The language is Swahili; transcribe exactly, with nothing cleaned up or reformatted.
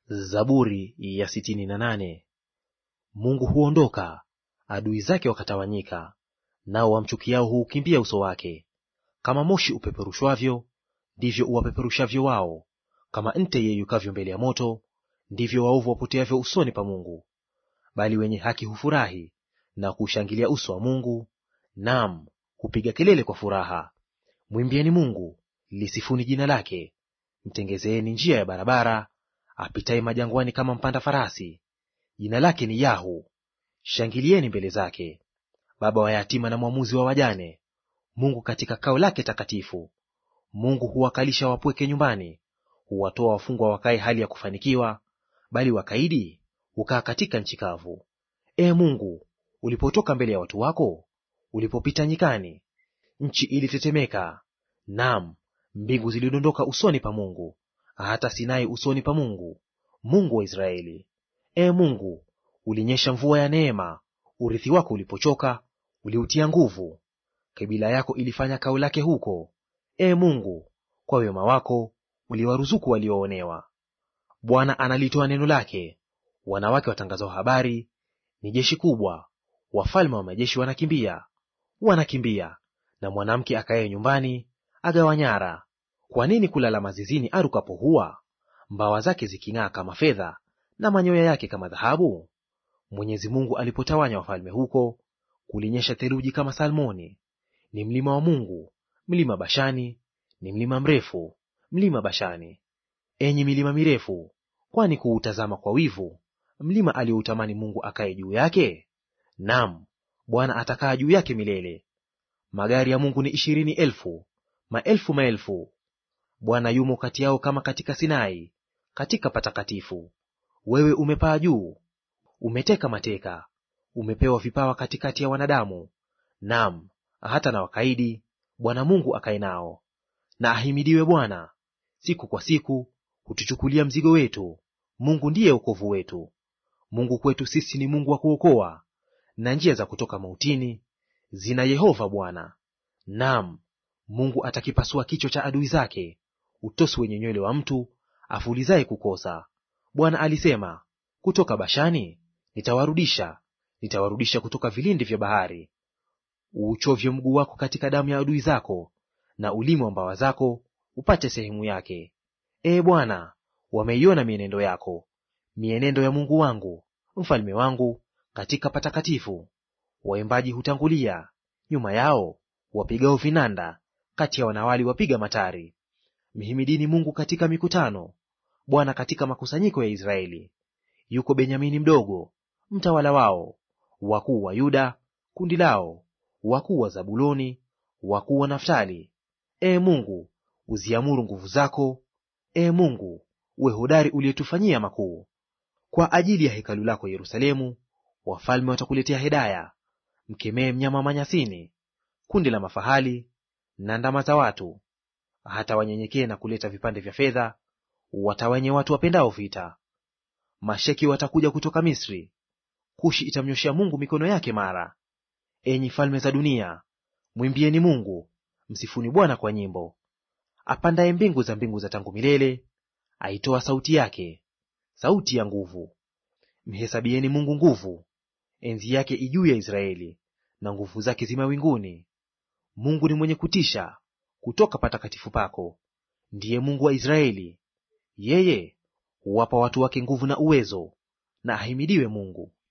Zaburi ya sitini na nane. Mungu huondoka, adui zake wakatawanyika, nao wamchukiao huukimbia uso wake. Kama moshi upeperushwavyo, ndivyo uwapeperushavyo wao; kama nte yeyukavyo mbele ya moto, ndivyo waovu wapoteavyo usoni pa Mungu. Bali wenye haki hufurahi na kuushangilia uso wa Mungu, naam, hupiga kelele kwa furaha. Mwimbieni Mungu, lisifuni jina lake. Mtengezeeni njia ya barabara, apitaye majangwani kama mpanda farasi. Jina lake ni Yahu, shangilieni mbele zake. Baba wa yatima na mwamuzi wa wajane, Mungu katika kao lake takatifu. Mungu huwakalisha wapweke nyumbani, huwatoa wafungwa wakae hali ya kufanikiwa, bali wakaidi hukaa katika nchi kavu. Ee Mungu, ulipotoka mbele ya watu wako, ulipopita nyikani, nchi ilitetemeka, naam, mbingu zilidondoka usoni pa Mungu, hata Sinai usoni pa Mungu, Mungu wa Israeli. Ee Mungu, ulinyesha mvua ya neema, urithi wako ulipochoka, uliutia nguvu. Kabila yako ilifanya kao lake huko. Ee Mungu, kwa wema wako uliwaruzuku walioonewa. Bwana analitoa neno lake, wanawake watangazao habari ni jeshi kubwa. Wafalme wa majeshi wanakimbia, wanakimbia, na mwanamke akaye nyumbani agawa nyara. Kwa nini kulala mazizini arukapo hua, mbawa zake ziking'aa kama fedha na manyoya yake kama dhahabu? Mwenyezi Mungu alipotawanya wafalme huko, kulinyesha theluji kama Salmoni. Ni mlima wa Mungu, mlima Bashani, ni mlima mrefu, mlima Bashani. Enyi milima mirefu, kwani kuutazama kwa wivu mlima alioutamani Mungu akaye juu yake? Naam, Bwana atakaa juu yake milele. Magari ya Mungu ni ishirini elfu, maelfu maelfu. Bwana yumo kati yao kama katika Sinai, katika patakatifu. Wewe umepaa juu, umeteka mateka, umepewa vipawa katikati ya wanadamu. Naam, hata na wakaidi Bwana Mungu akae nao. Na ahimidiwe Bwana, siku kwa siku hutuchukulia mzigo wetu. Mungu ndiye wokovu wetu. Mungu kwetu sisi ni Mungu wa kuokoa, na njia za kutoka mautini zina Yehova Bwana. Naam, Mungu atakipasua kichwa cha adui zake, utosi wenye nywele wa mtu afulizaye kukosa. Bwana alisema, kutoka Bashani nitawarudisha, nitawarudisha kutoka vilindi vya bahari. Uuchovye mguu wako katika damu ya adui zako, na ulimi wa mbawa zako upate sehemu yake. Ee Bwana, wameiona mienendo yako, mienendo ya Mungu wangu, mfalme wangu, katika patakatifu. Waimbaji hutangulia nyuma yao, wapigao vinanda, kati ya wanawali wapiga matari. Mhimidini Mungu katika mikutano, Bwana katika makusanyiko ya Israeli. Yuko Benyamini mdogo, mtawala wao, wakuu wa Yuda kundi lao, wakuu wa Zabuloni, wakuu wa Naftali. Ee Mungu, uziamuru nguvu zako. Ee Mungu, uwe hodari uliyetufanyia makuu. Kwa ajili ya hekalu lako Yerusalemu, wafalme watakuletea hedaya. Mkemee mnyama manyasini, kundi la mafahali na ndama za watu. Hata wanyenyekee na kuleta vipande vya fedha, watawanye watu wapendao vita. Masheki watakuja kutoka Misri, Kushi itamnyoshea Mungu mikono yake mara. Enyi falme za dunia, mwimbieni Mungu, msifuni Bwana kwa nyimbo. Apandaye mbingu za mbingu za tangu milele, aitoa sauti yake, sauti ya nguvu. Mhesabieni Mungu nguvu, enzi yake ijuu ya Israeli, na nguvu zake zi mawinguni. Mungu ni mwenye kutisha kutoka patakatifu pako, ndiye Mungu wa Israeli. Yeye huwapa watu wake nguvu na uwezo, na ahimidiwe Mungu.